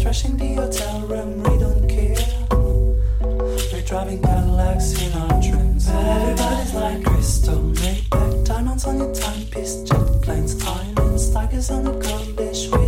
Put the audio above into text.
trashing the hotel room, we don't care. We're driving Cadillacs in our dreams. Everybody's like crystal, made back diamonds on your timepiece, jet planes, islands, tigers on a cold dish.